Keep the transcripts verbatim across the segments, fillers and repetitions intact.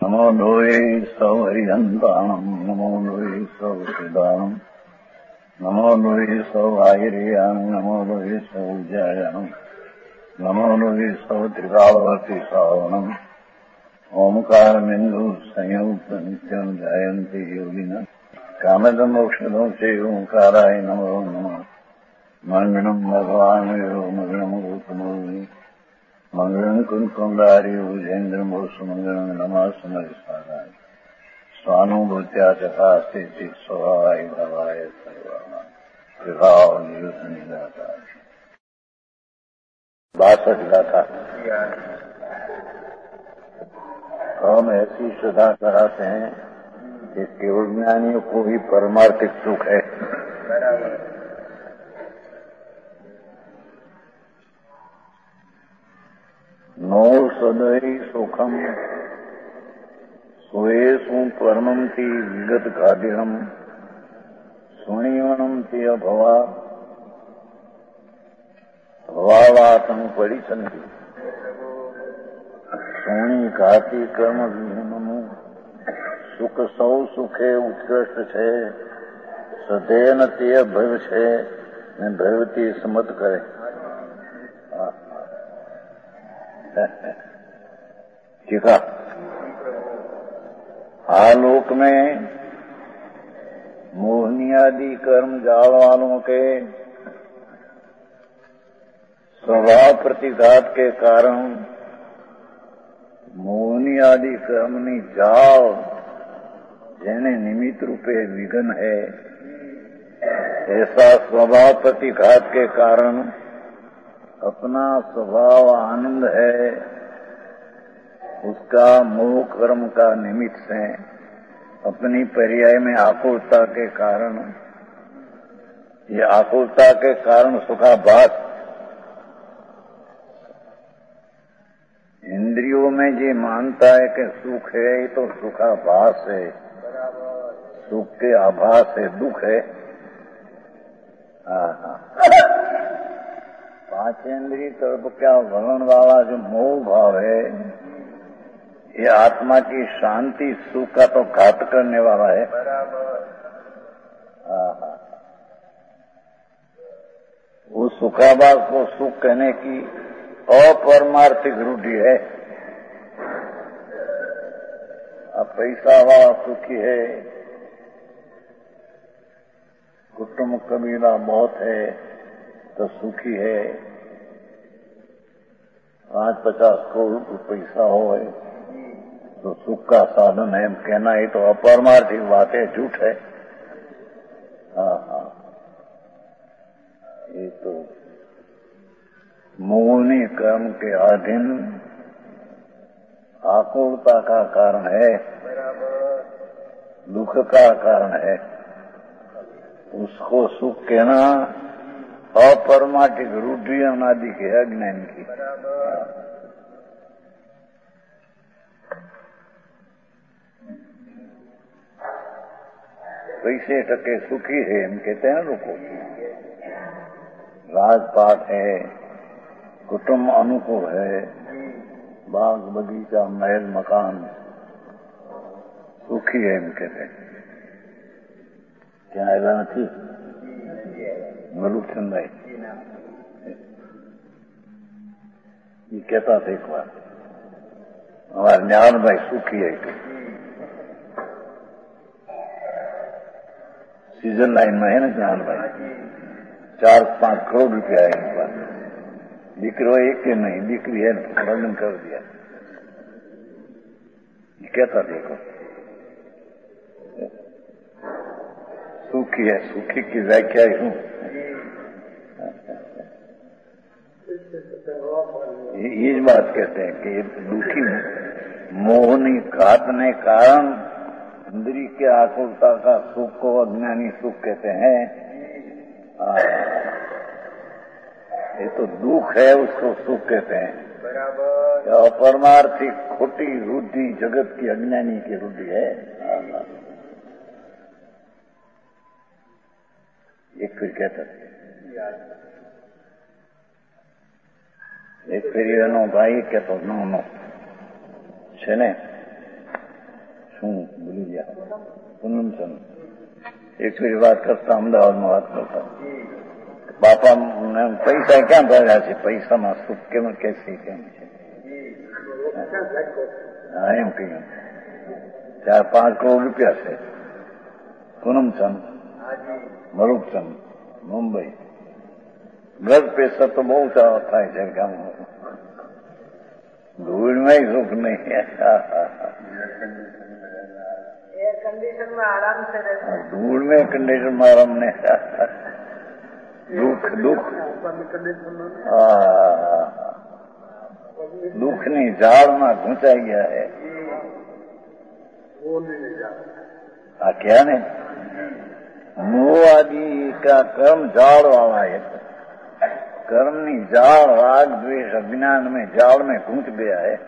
नमो लोये सौहरिहन्ताणम् नमो लोये सौहृदाणम् नमो लोये सौभागिर्याम् नमो लोये सौजायाम् नमो लोये सौत्रिकावती सावनम् ओंकारमिन्दु संयुक्त नित्यम् जायन्ति योगिनः कामदमोक्षदो चे ओंकाराय नमो नमः मङ्गलम् भगवान् यो मङ्गलम् रूपमोहि मंगलम कुंकुमधारी भुजेन्द्रम सुमंगलम नमः समरिसाराय स्वानुभूत्या तथा स्थिति स्वभावाय भवाय सर्वाणां विभाव नियुक्त निराता बासठ गाथा। हम ऐसी श्रद्धा कराते हैं कि केवल ज्ञानियों को ही परमार्थिक सुख है। नो सदै सुखम सुएसु परमं ती विगत खादिणम सुणीवनम ते अभवा भवावातम परिसंति सुणी खाती कर्म विहीनमु सुख सौ सुखे उत्कृष्ट छे सदैन ते भव छे ने भवती समत करे। ठीक है। आलोक में मोहनी आदि कर्म जाल वालों के स्वभाव प्रतिघात के कारण मोहनी आदि कर्मनी जाल जेने निमित्त रूपे विघन है, ऐसा स्वभाव प्रतिघात के कारण अपना स्वभाव आनंद है, उसका मोह कर्म का निमित्त से अपनी पर्याय में आकुलता के कारण, ये आकुलता के कारण सुखाभास इंद्रियों में ये मानता है कि सुख है, ये तो सुखाभास है, सुख के आभास है, दुख है। हाँ हाँ पांचेंद्रिय तरफ क्या वर्ण वाला जो मोह भाव है, ये आत्मा की शांति सुख का तो घात करने वाला है। वो सुखाभास को सुख कहने की अपरमार्थिक रूढ़ि है। अब पैसा वाला सुखी है, कुटुंब कबीला बहुत है तो सुखी है, पांच पचास करोड़ पैसा हो तो सुख का साधन है, कहना ही तो अपरमार्थिक बात है, झूठ है। हाँ हाँ ये तो मोहनी कर्म के अधीन आकुलता का कारण है, दुख का कारण है। उसको सुख कहना अपरमार्थिक रूढ़ि अनादि के अज्ञान की। पैसे टके सुखी है हम कहते हैं लोगों को, राजपाट है, कुटुंब अनुकूल है, बाग बगीचा महल मकान सुखी है हम कहते हैं। क्या ऐसा नहीं मलुकचंद भाई ये कहता था एक बार, हमारे ज्ञान भाई सुखी है कि सीजन लाइन में है ना ज्ञान भाई, चार पांच करोड़ रुपया है इनके पास, दिक्रो एक के नहीं, दिक्री है वर्णन कर दिया। ये कहता देखो सुखी है, सुखी की व्याख्या ही हूं। ये बात कहते हैं कि दुखी मोहनी घात ने कारण इंद्रिय के आकुलता का सुख को अज्ञानी सुख कहते हैं। ये तो दुख है, उसको सुख कहते हैं। अपरमार्थिक खोटी रूढ़ि जगत की अज्ञानी की रूढ़ि है। एक फिर कहता એક ફેરી એનો ભાઈ કહેતો નો નો છે ને શું ભૂલી ગયા પૂનમ છે એક ફેરી વાત કરતા અમદાવાદમાં વાત કરતા બાપા પૈસા ક્યાં ભર્યા છે પૈસામાં સુખ કેમ કેસી કેમ છે હા એમ કહ્યું ચાર પાંચ કરોડ રૂપિયા છે પૂનમચંદ મરૂપચંદ મુંબઈ બ્લડ પ્રેશર તો બહુ થાય છે ગામમાં ધૂળમાં સુખ નહીં ધૂળ में कंडीशन में आराम ने दुख दुख दुख नहीं झाड़ में घुंचाई गया है आ क्या ने मोह आदि का कर्म झाड़ वाला है कर्म नहीं झाड़ राग द्वेष अज्ञान में झाड़ में घुंच गया है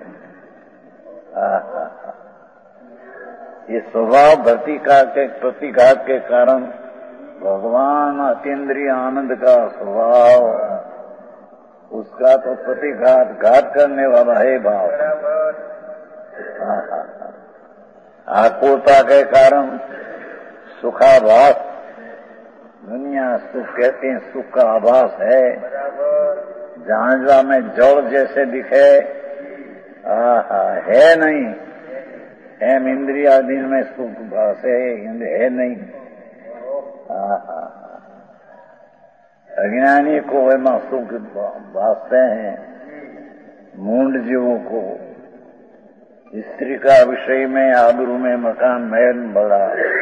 ये स्वभाव प्रतिघात के प्रतिघात के कारण भगवान अतीन्द्रिय आनंद का स्वभाव उसका तो प्रतिघात घात करने वाला है भाव आकुलता के कारण सुखाभास दुनिया सुख कहते हैं सुख का आभास है जहां जहां में जड़ जैसे दिखे आहा है नहीं एम इंद्रियाधीन में सुख भास है है नहीं अज्ञानी को एमा सुख भासते हैं मूंड जीवों को स्त्री का विषय में आबरू में मकान महल बड़ा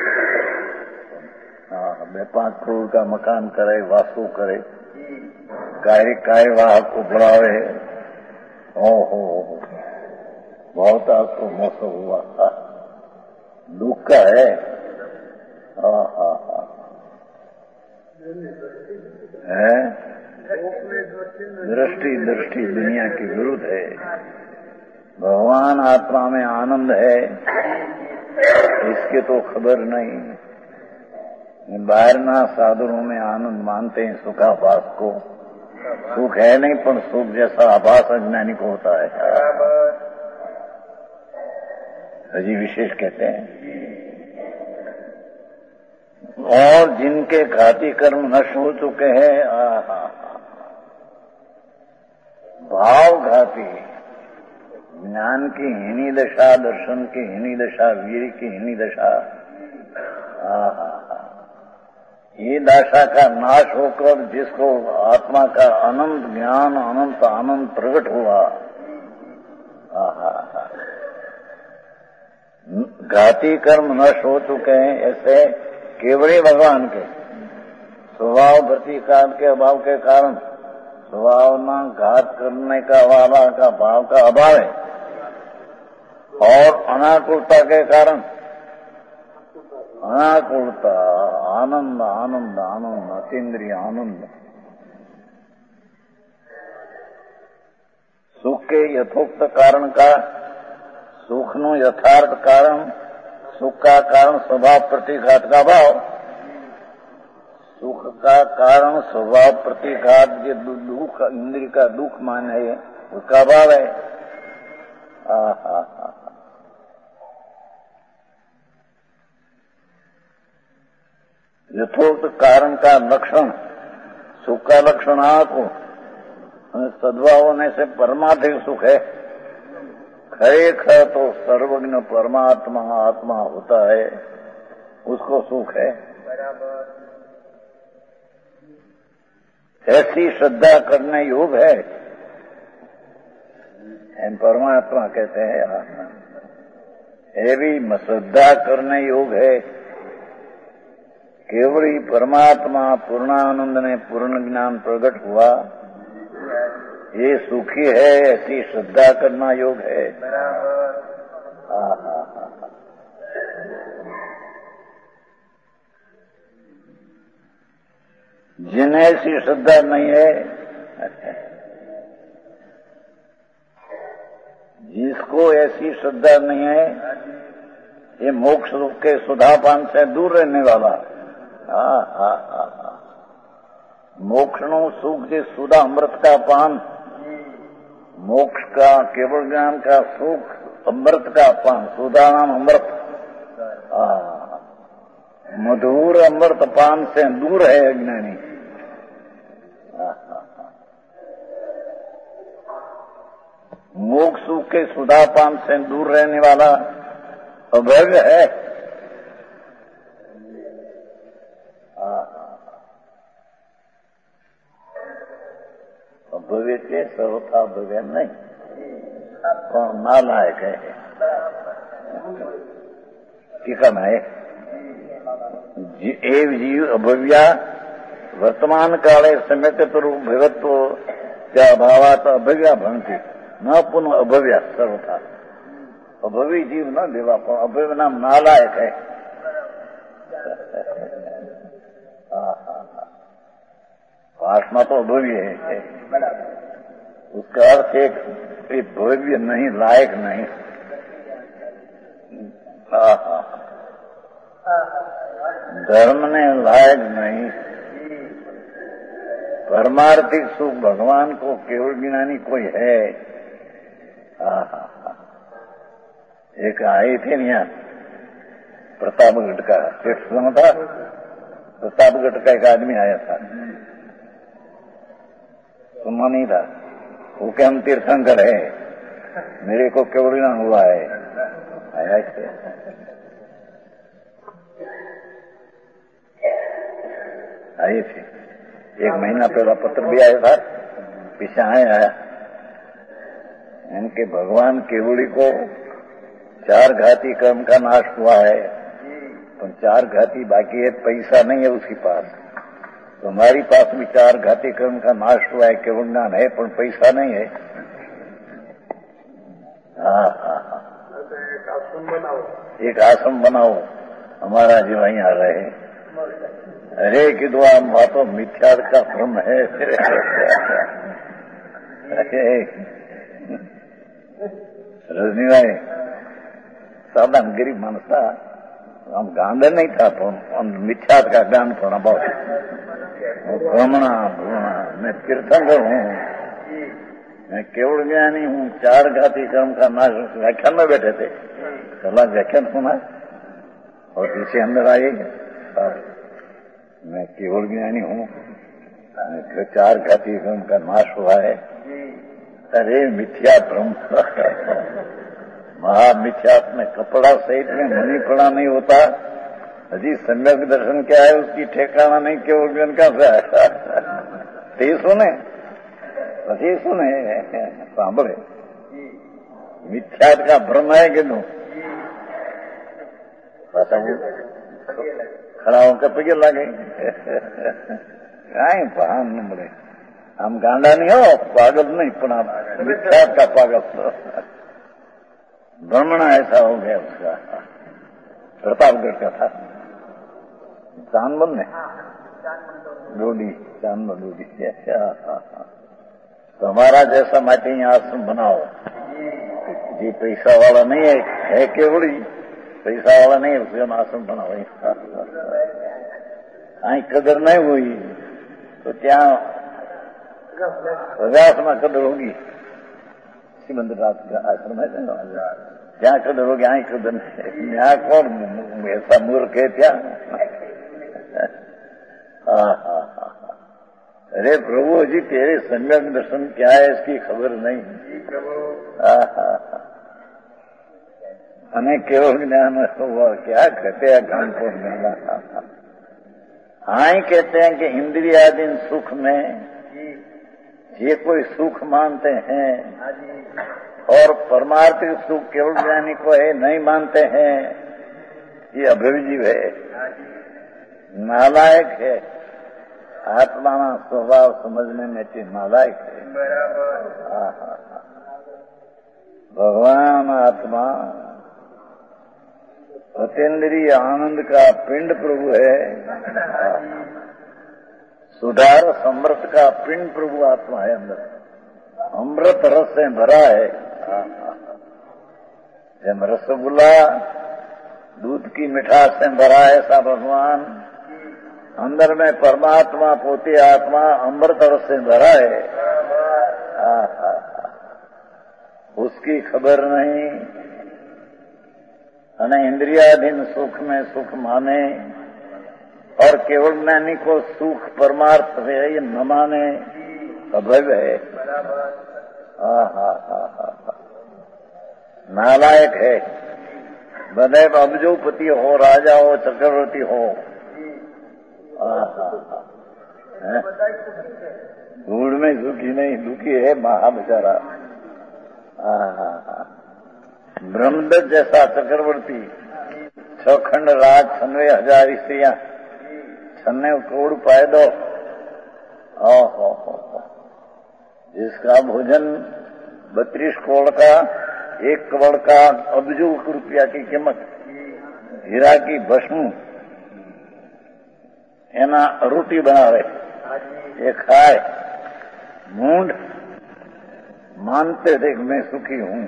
हाँ बे पांच करोड़ का मकान करे वास्तु करे कार्य कार्यवाह को बढ़ावे ओ हो बहुत आपको मौसम हुआ दुख का है है दृष्टि दृष्टि दुनिया की विरुद्ध है भगवान आत्मा में आनंद है इसके तो खबर नहीं बाहर ना साधनों में आनंद मानते हैं सुखाभास को सुख है नहीं पर सुख जैसा आभास अज्ञानी को होता है अजी विशेष कहते हैं और जिनके घाती कर्म नष्ट हो चुके हैं भाव घाती ज्ञान की हीनी दशा दर्शन की हीनी दशा वीर की हीनी दशा ये दशा का नाश होकर जिसको आत्मा का अनंत ज्ञान अनंत आनंद प्रकट हुआ घाती कर्म नष्ट हो चुके हैं ऐसे केवल भगवान के स्वभाव प्रतिकार के अभाव के कारण स्वभाव में घात करने का वाला का भाव का अभाव है और अनाकुलता के कारण अनाकुलता आनंद आनंद आनंद अतीन्द्रिय आनंद सुख के यथोक्त कारण का सुख नु यथार्थ कारण सुख का कारण स्वभाव प्रतिघात का भाव सुख का कारण स्वभाव प्रतिघात जो दुख इंद्रिय का दुख मान है उसका भाव है आहा यथोक्त कारण का लक्षण सुख का लक्षण आपको सद्भाव होने से परमार्थिक सुख है खरेखर तो सर्वज्ञ परमात्मा आत्मा होता है उसको सुख है ऐसी श्रद्धा करने योग है हम परमात्मा कहते हैं ये भी श्रद्धा करने योग है केवल ही परमात्मा पूर्णानंद ने पूर्ण ज्ञान प्रकट हुआ ये सुखी है ऐसी श्रद्धा करना योग है जिन्हें ऐसी श्रद्धा नहीं है जिसको ऐसी श्रद्धा नहीं है ये मोक्ष रूप के सुधापान से दूर रहने वाला हाँ हाँ हाँ मोक्ष नो सुख जे सुधा अमृत का पान मोक्ष का केवल ज्ञान का सुख अमृत का पान सुधा नाम अमृत मधुर अमृत पान से दूर है अज्ञानी। मोक्ष सुख के सुधा पान से दूर रहने वाला अभव्य है। अभव्य के सर्वथा भव्य नहीं, कौन नालायक है। टीका में एव जीव अभव्या वर्तमान काले सम्यक रूप भगवत्व त्या अभावात अभव्या भवन्ति न पुनः अभव्या सर्वथा। अभवी जीव न देवा पण अभव्य नाम नालायक है। पाठमा तो अभव्य है, उसका अर्थ एक भव्य नहीं, लायक नहीं। धर्म ने लायक नहीं। परमार्थिक सुख भगवान को केवल ज्ञानी कोई है। एक आई थी यहाँ प्रतापगढ़ का तीर्थ था। प्रतापगढ़ का एक आदमी आया था, सुना नहीं था। वो क्या हम तीर्थंकर है, मेरे को केवल ज्ञान हुआ है। आया थे आए थे एक महीना पहला पत्र भी आया था, पीछे आया आया इनके भगवान केवली को चार घाती कर्म का नाश हुआ है, तो चार घाती बाकी है, पैसा नहीं है उसके पास। तो हमारी पास भी चार घाती कर्म का नाश हुआ है, केवल ज्ञान है पर पैसा नहीं है। हाँ हाँ हाँ, एक आश्रम बनाओ, एक आश्रम बनाओ, हमारा जो वहीं आ रहे हैं। अरे कि दुआ वहां तो मिथ्या का भ्रम है। रजनी भाई सादा गरीब मानस था, हम गांधे नहीं था, तो मिथ्या का ज्ञान थोड़ा बहुत भ्रमणा भ्रमणा। मैं तीर्थंकर हूँ, मैं केवल ज्ञानी हूँ। चार घाती कर्म का नाश। व्याख्यान में बैठे थे, कला व्याख्यान सुना और पीछे अंदर आए, मैं केवल ज्ञानी हूँ, चार घाती कर्म का नाश हुआ है। अरे मिथ्या भ्रम, महामिथ्या में कपड़ा सहित में मनी पड़ा नहीं होता। अजी सम्यक दर्शन क्या है उसकी ठेकाना नहीं, केवल ज्ञान का ते सुने પછી सुने सांभळे मिथ्या का भ्रम है कि नो खड़ा होकर पगे लगे। कहीं भान न मिले, हम गांडा नहीं हो, पागल नहीं, पण मिथ्या का पागल। भ्रमणा ऐसा हो गया उसका। प्रतापगढ़ का था, चांदमल में डोडी, चांदमल डोडी। तो हमारा जैसा माटी यहाँ आश्रम बनाओ। जी पैसा वाला नहीं है, है केवड़ी पैसा वाला नहीं है, उसका आश्रम बनाओ। आई कदर नहीं हुई तो क्या प्रयास में कदर होगी। सिमंद्रनाथ का आश्रम है, जहाँ कदर होगी आई कदर नहीं। यहाँ कौन ऐसा मूर्ख है क्या? अरे प्रभु जी तेरे सम्यक दर्शन क्या है इसकी खबर नहीं। हमें केवल ज्ञान हुआ क्या कहते हैं कानपुर में। हाँ ही कहते हैं कि इंद्रियाधीन सुख में ये कोई सुख मानते हैं और परमार्थिक सुख केवल ज्ञानी को है नहीं मानते हैं, ये अभिजीव है, नालायक है। आत्मा स्वभाव समझने में ते नालायक है। भगवान आत्मा अतीन्द्रिय आनंद का पिंड प्रभु है। सुधार समृत का पिंड प्रभु आत्मा है, अंदर अमृत रस से भरा है। जब रसगुल्ला दूध की मिठास से भरा है ऐसा भगवान अंदर में परमात्मा पोती आत्मा अमृत रस से भरा है। उसकी खबर नहीं, अने इंद्रियाधीन सुख में सुख माने और केवल ज्ञानी को सुख परमार्थ है ये न माने अभय है। हा हा हा हा नालायक है। बदैव अब्जोपति हो, राजा हो, चक्रवर्ती हो, धूड़ में सुखी नहीं, दुखी है महा बेचारा। ब्रह्मदत्त जैसा चक्रवर्ती, छह खंड राज, छनवे हजार स्त्रियां, छन्ने करोड़ पाए दो, ओहो हो, जिसका भोजन बत्तीस करोड़ का, एक करोड़ का अब्जो रुपया की कीमत, हीरा की भस्म, एना रोटी बनावे, ये खाए, मूंड मानते थे कि मैं सुखी हूं।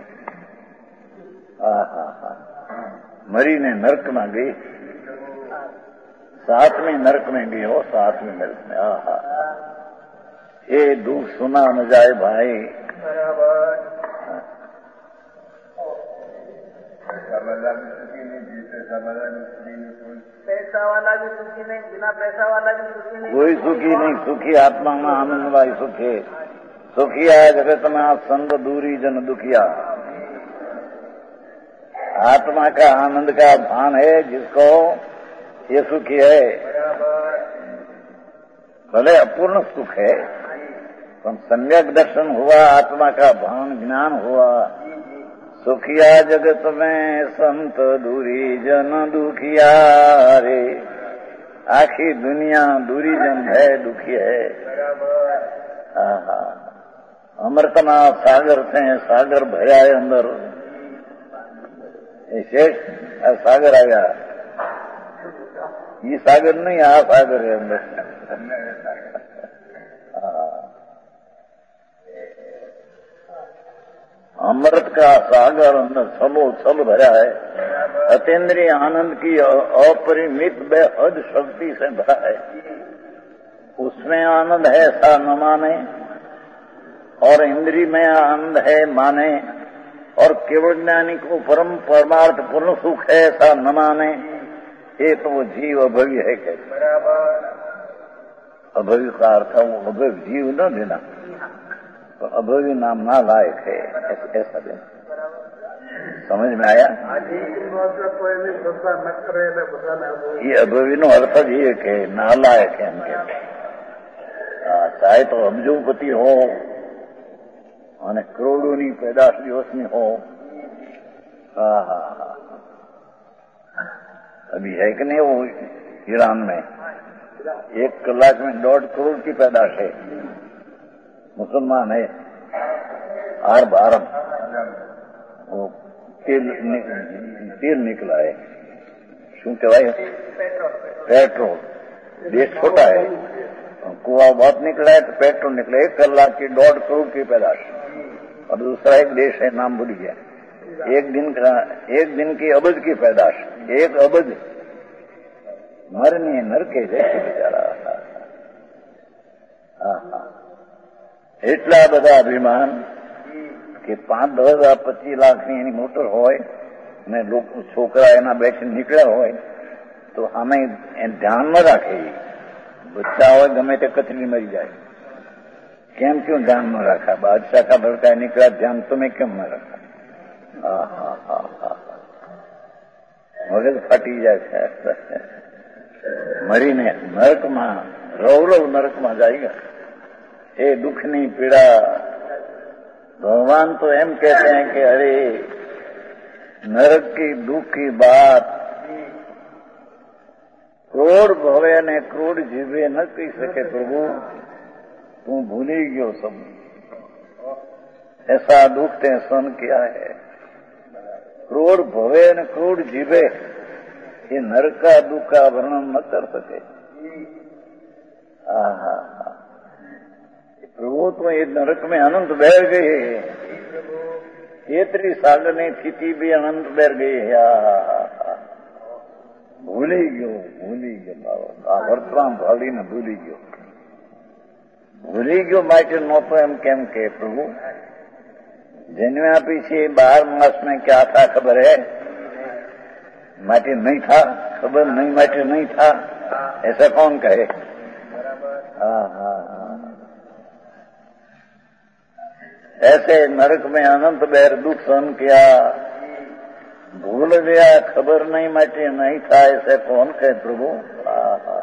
आहा हा मरी ने नरक में गई, सातवें नरक में गई हो, सातवें नरक में। आहा ये दुख सुना न जाए भाई। पैसा वाला भी सुखी नहीं, बिना पैसा वाला भी सुखी नहीं, कोई सुखी नहीं। सुखी आत्मा में आनंद वाली सुखी सुखिया है जगत में संग दूरी जन दुखिया। आत्मा का आनंद का भान है जिसको ये सुखी है। भले अपूर्ण सुख है पर सम्यक दर्शन हुआ, आत्मा का भान ज्ञान हुआ। सुखिया जगत में संत दूरी जन दुखिया रे। आखी दुनिया दूरी जन है, दुखी है। आहा अमृतना सागर से सागर भया है अंदर। शेष सागर आया, ये सागर नहीं, आ सागर है अंदर। अमृत का सागर अंदर छलो छल भरा है। अतीन्द्रिय आनंद की अपरिमित बेहद शक्ति से भरा है। उसमें आनंद है ऐसा न माने, और इंद्रिय में आनंद है माने, और केवल ज्ञानी को परम परमार्थ पूर्ण सुख है ऐसा न माने। ये तो वो जीव अभवी है। कैसे अभवी का अर्थ वो अभव जीव न देना, तो अभवी नाम ना लायक है ऐसा देना। समझ में आया? ये अभवी नो अर्थ જ એ કે નાલાયક એમ કે ચાહે તો અબજોપતિ हो અને કરોડોની પેદાશ દિવસની हो। हाँ हाँ हाँ अभी है कि नहीं वो ईरान में एक कलाक में डेढ़ करोड़ की पैदाश है। मुसलमान है आर बारम वो तेल तेल निकला है। शू कहवाय? पेट्रोल। देश छोटा है, कुआ बहुत निकला है तो पेट्रोल निकला। एक कलाक की डेढ़ करोड़ की पैदाश। और दूसरा एक देश है, नाम भूल गया, एक दिन का एक दिन की अबज की पैदाश। एक अबज मरनी नरके जैसे बेचारा। એટલા બધા અભિમાન કે પાંચ દસ હજાર પચીસ લાખની એની મોટર હોય ને લોકો છોકરા એના બેઠી નીકળ્યા હોય તો આમે ધ્યાન ન રાખે। બચ્ચા હોય ગમે તે કચરી મરી જાય, કેમ ક્यों ધ્યાન ન રાખા? બાદશાહ કા લડકા નીકળ્યા, ધ્યાન તમે કેમ ન રાખા? હા હા હા હા મગજ ફાટી જાય છે। મરીને નરકમાં રૌરવ નરકમાં जाएगा। ये दुख नहीं पीड़ा। भगवान तो एम कहते हैं कि अरे नरक की दुख की बात क्रोड़ भवे ने क्रोड़ जीवे न कही सके। प्रभु तू भूली गयो सब, ऐसा दुख ते सहन किया है। क्रोड़ भवे न क्रोड़ जीवे ये नरक का दुख का वर्णन न कर सके। आहा प्रभु तो ये नरक में अनंत बह गए। केतरी सागर ने स्थिति भी अनंत बह गई है। भूली गयो भूली गयो आ वर्तमान भाली ने भूली गयो भूली गयो माटे नो तो एम केम के प्रभु जन्म्या पीछे बार मास में क्या था खबर है? માટે नहीं था, खबर नहीं માટે नहीं था, ऐसा कौन कहे? हाँ हाँ हाँ। ऐसे नरक में अनंत बैर दुख सहन किया, भूल गया, खबर नहीं માટે नहीं था, ऐसे कौन कहे प्रभु? हाँ हाँ।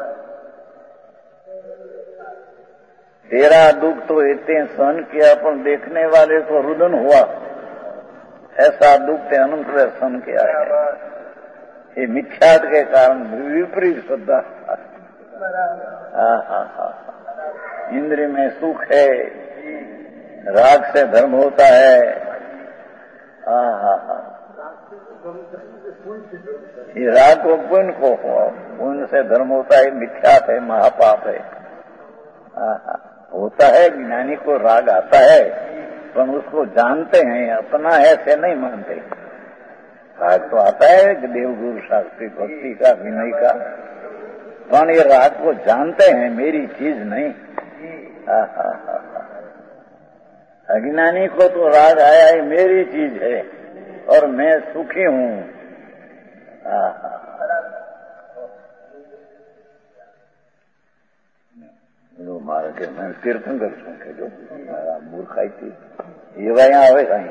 तेरा दुख तो इतने सहन किया, पर देखने वाले को रुदन हुआ, ऐसा दुख ते अनंत बैर सहन किया है। ये मिथ्यात के कारण विपरीत श्रद्धा। हाँ हाँ हाँ। इंद्रिय में सुख है, राग से धर्म होता है। हाँ हाँ हाँ। ये राग को पुण्य को पुण्य से धर्म होता है, मिथ्यात है, महापाप है। हाँ हाँ। होता है, ज्ञानी को राग आता है, पर उसको जानते हैं, अपना है ऐसे नहीं मानते। राग तो आता है कि देवगुरु शास्त्री भक्ति का, विनय का, पर ये राग को जानते हैं, मेरी चीज नहीं। हाँ हाँ हाँ। अज्ञानी को तो राग आया है, मेरी चीज है और मैं सुखी हूँ। हाँ हाँ। जो मारे के मैं कीर्तन कर सुन जो मूर्खाई थी ये वह यहाँ आवे कहीं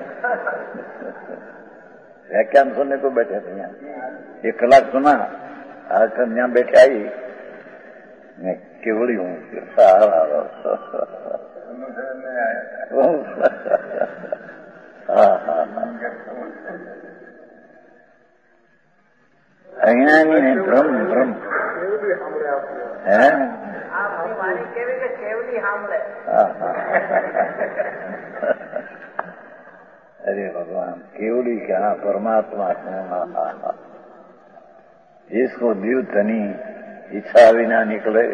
व्याख्यान सुनने को बैठे थे यहाँ एक कलाक सुना, आकर यहाँ बैठे आई, मैं केवड़ी हूँ अज्ञानी ने ब्रह्म ब्रह्म है। આપની વાણી કેવી કે કેવલી સાંભળે. अरे भगवान, केवली क्या परमात्मा क्या, जिसको दिल धनी इच्छा विना निकले,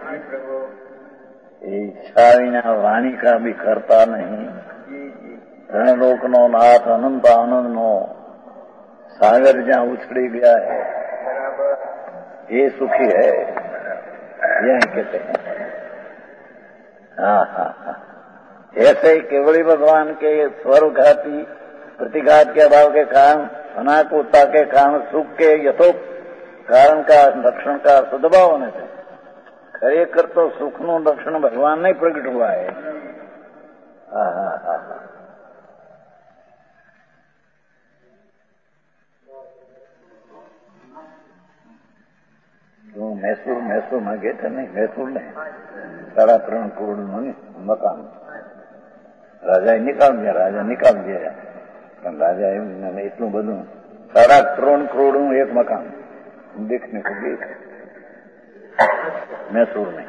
इच्छा विना वाणी का भी करता नहीं, ત્રણ લોકનો નાથ અનંત આનંદનો सागर जहाँ उछड़ी गया है, ये सुखी है, यही कहते हैं। हाँ हाँ हाँ। ऐसे ही केवली भगवान के स्वर्वघाती प्रतिघात के अभाव के कारण, अनाकुलता के कारण, सुख के यथोक्त कारण का लक्षण का सद्भाव होने से खरेखर तो सुखનું લક્ષણ ભગવાન નહીં પ્રગટ हुआ है। हाँ हाँ हाँ हाँ। तो मैसूर मैसूर में गए थे, नहीं मैसूर नहीं, साढ़ा ત્રણ કરોડ નું મકાન રાજાએ નિકાલ दिया, राजा निकाल दिया, પણ राजा એટલું બધું સાડા ત્રણ કરોડ નું એક મકાન देखने को गए मैसूर में।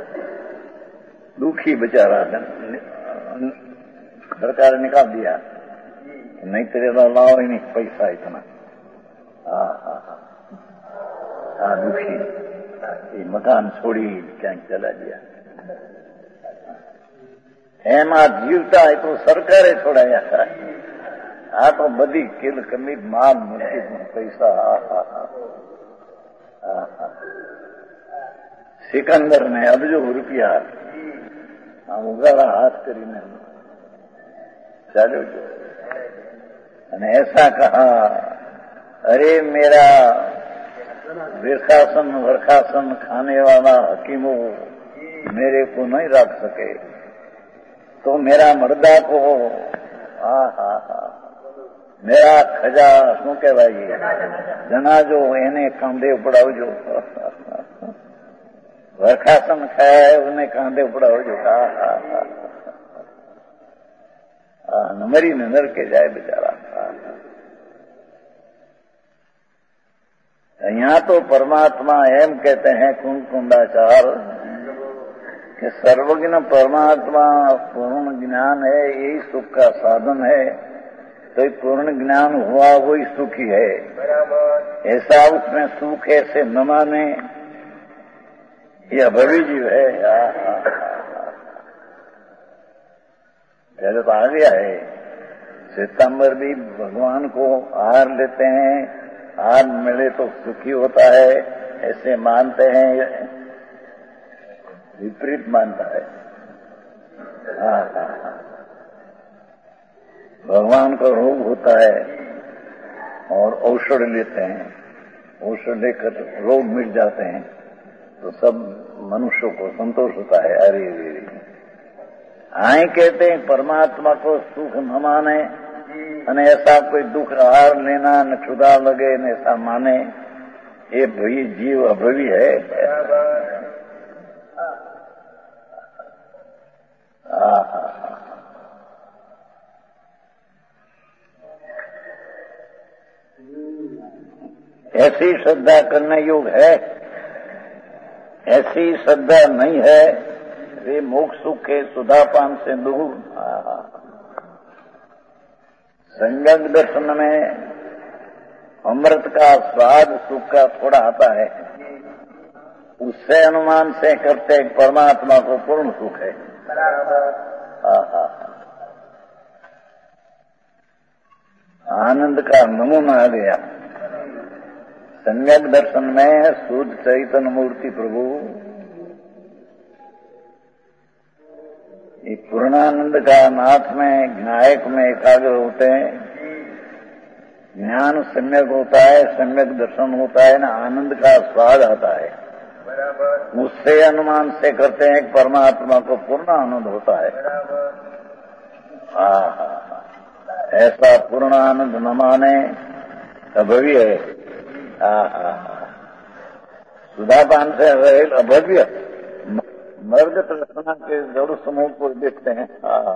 दुखी बेचारा, सरकार ने निकाल दिया, नहीं तेरे लाओ ही नहीं पैसा इतना। हाँ हाँ हाँ हाँ, दुखी ये मकान छोड़ी क्या चला गया। એમાં જીવતા એ તો સરકારે છોડાયા હતા, આ તો બધી કિલ કમી માલ મૂકી પૈસા। હા હા હા હા હા। સિકંદર ને અબજો રૂપિયા ઉગાડા હાથ કરીને ચાલ્યો ગયો અને ऐसा कहा, अरे मेरा वृखासन वर्खासन खाने वाला हकीमों मेरे को नहीं रख सके तो मेरा मर्दा को हा हा हा मेरा खजा शू कहवाय जनाजो એને કાંધે ઉપડાવજો, वर्खासन खाया है उन्हें कांधे उपड़ावજો। हा हा हा, मरी ने नर के जाए बेचारा। यहाँ तो परमात्मा एम कहते हैं कुंड कुंडाचार कि सर्वज्ञ परमात्मा पूर्ण ज्ञान है, यही सुख का साधन है, तो पूर्ण ज्ञान हुआ वही सुखी है। ऐसा उसमें सुख ऐसे न माने, यह भवी जीव है। पहले तो आ गया है, सितंबर भी भगवान को हार लेते हैं, हार मिले तो सुखी होता है, ऐसे मानते हैं, विपरीत मानता है। हाँ हाँ हाँ। भगवान का रोग होता है, और औषध लेते हैं, औषध लेकर रोग मिट जाते हैं, तो सब मनुष्यों को संतोष होता है। अरे अरे आए कहते हैं परमात्मा को सुख न माने અને ऐसा कोई दुख आहार लेना न क्षुधा लगे न ऐसा माने, ये भाई जीव अभवी है। ऐसी श्रद्धा करने योग है, ऐसी श्रद्धा नहीं है वे मोक्ष सुख के सुधापान से दूर। संयम दर्शन में अमृत का स्वाद सुख का थोड़ा आता है, उससे अनुमान से करते परमात्मा को पूर्ण सुख है। आनंद का नमूना आ गया। सम्यक दर्शन में शुद्ध चैतन्य मूर्ति प्रभु ये पूर्णानंद का नाथ में नायक में एकाग्र होते हैं, ज्ञान सम्यक होता है, सम्यक दर्शन होता है ना, आनंद का स्वाद आता है। उससे अनुमान से करते हैं कि परमात्मा को पूर्ण आनंद होता है। ऐसा पूर्ण आनंद न माने अभव्य है। सुधापान से रहेल अभव्य मर्द प्रश्न के जरूर समूह को देखते हैं।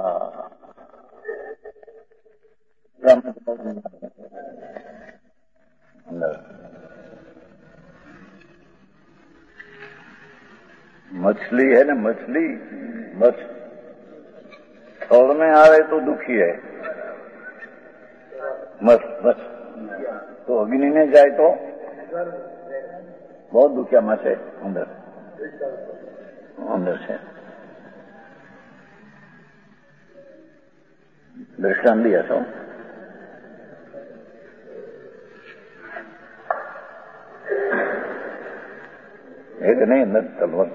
मछली है ना, मछली मछ थोड़ में आवे तो दुखी है, मछ मछ तो अग्नि में जाए तो बहुत दुखिया मछ है अंदर अंदर से। दृष्टांत दिया तो एक नहीं अंदर तलवत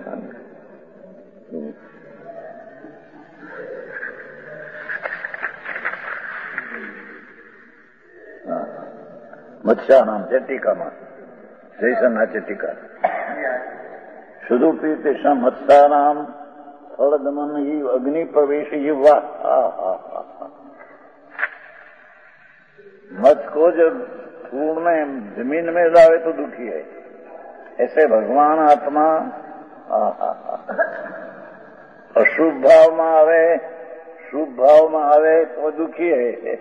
मत्स्या नाम છે ટીકામાં જયસનના છે ટીકા સુદુપી તેષા મત્સ્યાનામ ફળદમન જીવ અગ્નિ પ્રવેશ જીવવા। मत्स्य को जब पूर्ण में जमीन में लावे तो दुखी है, ऐसे भगवान आत्मा अशुभ भाव में आवे शुभ भाव में आवे तो दुखी है।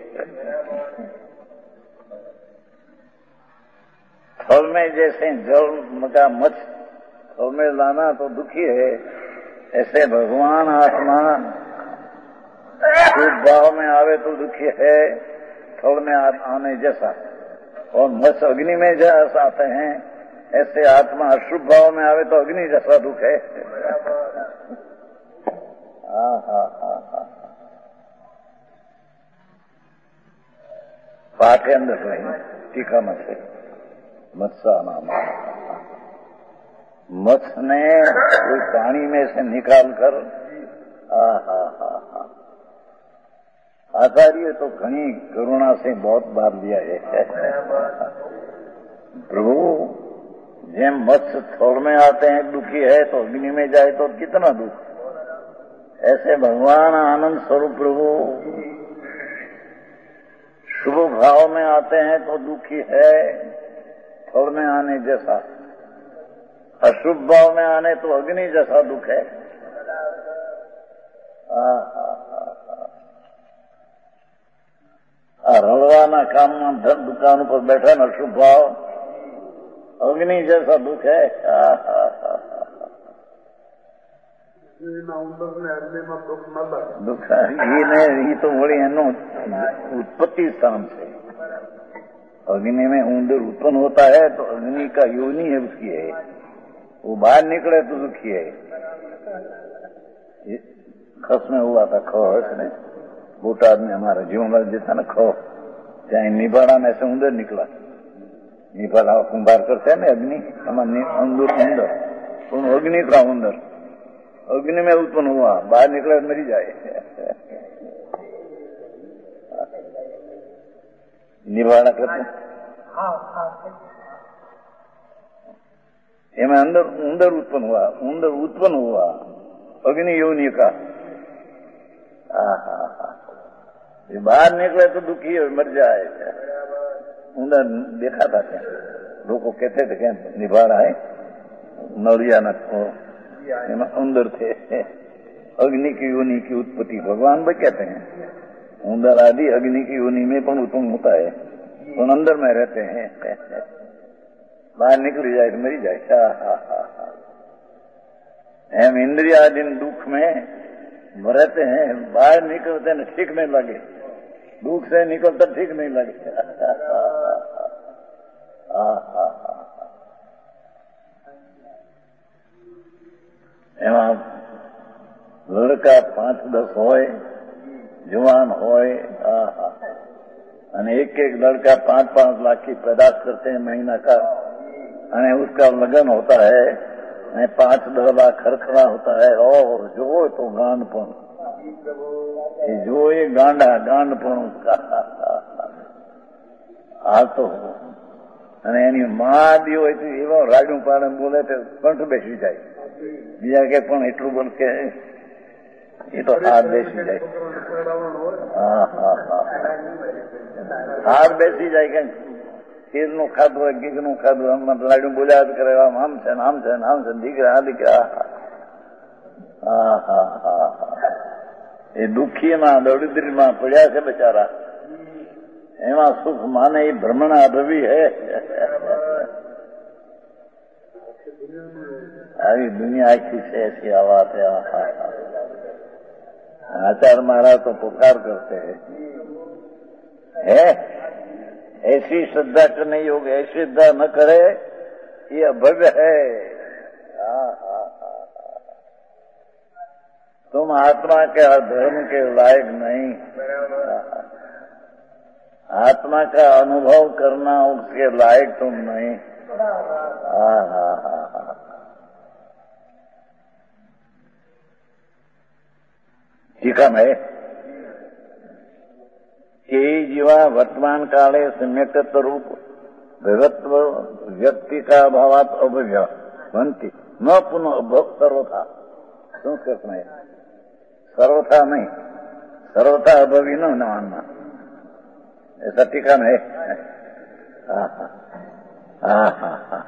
फल में जैसे जल का मत्स्य फल में लाना तो दुखी है, ऐसे भगवान आत्मा शुभ भाव में आवे तो दुखी है, फल में आने जैसा। और मत्स्य अग्नि में जैसा आते हैं, ऐसे आत्मा अशुभ भाव में आवे तो अग्नि जैसा दुख है। हा हा हा हा पाठ के अंदर नहीं, टीका मत है मत्स्य नाम। मत्स्य ने कोई पानी में से निकाल कर हा हा हा हा आचार्य तो घनी करुणा से बहुत बार लिया है। प्रभु जेम मत्स्य थोड़ में आते हैं दुखी है तो अग्नि में जाए तो कितना दुख, ऐसे भगवान आनंद स्वरूप प्रभु शुभ भाव में आते हैं तो दुखी है, थोड़ में आने जैसा, अशुभ भाव में आने तो अग्नि जैसा दुख है। रड़वाना काम में धन दुकान पर बैठा न अशुभ भाव, अग्नि जैसा दुख है। दुख ये तो बड़ी है उत्पत्ति स्थान से। अग्नि में उंदर उत्पन्न होता है तो अग्नि का योनि है उसकी है, वो बाहर निकले तो दुखी है। खस में हुआ था खो इसने बोटाद में हमारा जीवन जैसा ना खो, चाहे निभाड़ा में से उंदर निकला, निभाड़ा कुंभार करते हैं ना अग्नि, हमारे अंदर अंदर उन अग्नि का उंदर अग्नि में उत्पन्न हुआ, बाहर निकला मरी जाए। निभाड़ा करते એમાં અંદર ઉંદર ઉત્પન્ન हुआ ઉંદર ઉત્પન્ન हुआ अग्नि योनि का ये बाहर निकले तो दुखी और मर जाए। उंदर देखा था क्या लोग कहते थे क्या निभाड़ा है नौरिया न उंदर थे अग्नि की योनि की उत्पत्ति भगवान भी कहते हैं उंदर आदि अग्नि की योनि में पण उत्पन्न होता है तो अंदर में रहते हैं बाहर निकली जाए तो मरी जाए। एम इंद्रिया आदि दुख में रहते हैं बाहर निकलते हैं ठीक नहीं लगे दुख से निकलता ठीक नहीं लगे। એમાં લડકા પાંચ દસ હોય જવાન હોય અને एक एक लड़का पांच पांच लाख की पैदाश करते हैं महीना का અને उसका लगन होता है पांच दस लाख खर्चना होता है और जो तो गांडपण जो ये गांडा गांडपण उसका आ तो અને એની માં દી હોય તો એવા રાડું પાડે બોલે તો કંઠ બેસી જાય બીજા કે પણ એટલું બોલ કે એ તો હાર બેસી જાય હા હા હા હાર બેસી જાય કે ખીરનું ખાધું હોય ઘીનું ખાધું આમ લાડુ બોલ્યા કરે આમ છે ને આમ છે ને આમ છે દીકરા આ દીકરા હા હા હા હા એ દુઃખીમાં દરિદ્રીમાં પડ્યા છે બચારા એમાં સુખ માને એ ભ્રમણા અભવી હે આવી दुनिया आखी से ऐसी आवाज है। आचार्य महाराज तो पुकार करते हैं है ऐसी श्रद्धा करने योग ऐसी श्रद्धा न करे ये अभव्य है। तुम आत्मा के धर्म के लायक नहीं आत्मा का अनुभव करना उसके लायक तुम नहीं। हाँ हाँ हाँ टीका में ये जीवा वर्तमान काले सम्यक्तत्व रूप विभत्व व्यक्ति का अभावात अभव्य बनती न पुनः अभव सर्वथा संस्कृत में सर्वथा नहीं सर्वथा अभवी न मानना ऐसा टीका में हाँ हाँ हाँ हाँ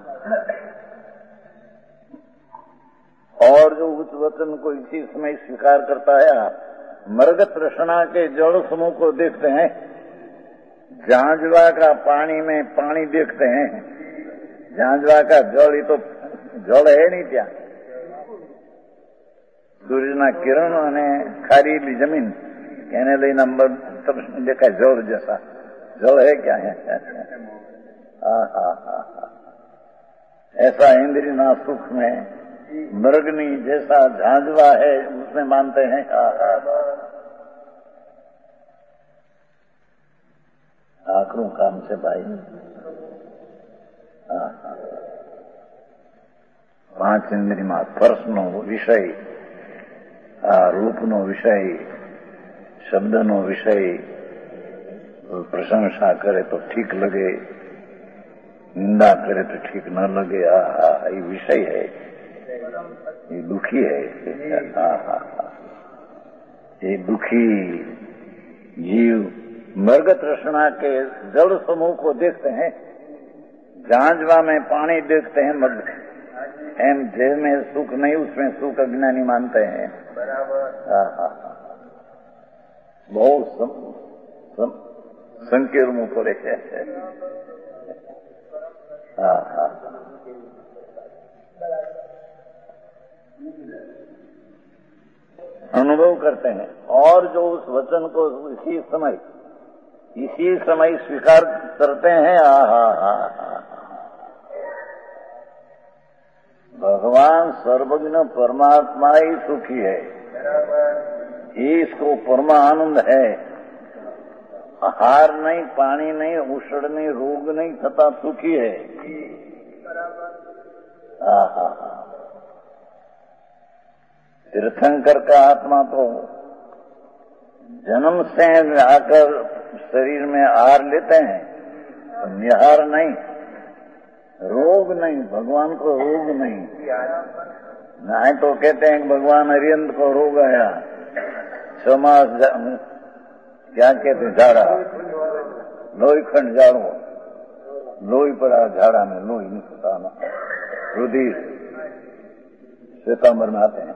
और जो उस वचन को इसी समय स्वीकार करता है मर्ग तृष्णा के जल समूह को देखते हैं झांझवा का पानी में पानी देखते हैं झांझवा का जल ही तो जल है नहीं क्या सूर्यना किरण અને ખારીલી જમીન એને લઈને દેખાય જળ જैसा जल है क्या है हाँ हाँ हाँ ऐसा इंद्रिय ना सुख में मृगनी जैसा झांझवा है उसमें मानते हैं। आखिरों काम से भाई पांच इंद्रिय में स्पर्श नो विषय रूप नो विषय शब्द नो विषय प्रशंसा करे तो ठीक लगे निंदा करे तो ठीक न लगे आ ये विषय है ये दुखी है। हाँ हाँ हाँ ये दुखी जीव मर्ग तृष्णा के जल समूह को देखते हैं झांझवा में पानी देखते हैं मर्ग एम जिसमें सुख नहीं उसमें सुख अज्ञानी मानते हैं। हाँ हाँ बहुत सम, सम, संकीर्ण मुंह पड़े है। हाँ हाँ अनुभव करते हैं और जो उस वचन को इसी समय इसी समय स्वीकार करते हैं। आ हा हा भगवान सर्वज्ञ परमात्मा ही सुखी है इसको परमानंद है आहार नहीं पानी नहीं उषण नहीं रोग नहीं तथा सुखी है। आ हा हा तीर्थंकर का आत्मा तो जन्म से आकर शरीर में आहार लेते हैं तो निहार नहीं, रोग नहीं, भगवान को रोग नहीं। नहीं तो कहते हैं कि भगवान हरियंत को रोग आया, छह मास क्या कहते झाड़ा, लोही खंड झाड़ो, लोही पड़ा झाड़ा में, लोही नहीं सुताना, रुधिर श्वेतांबर में आते हैं।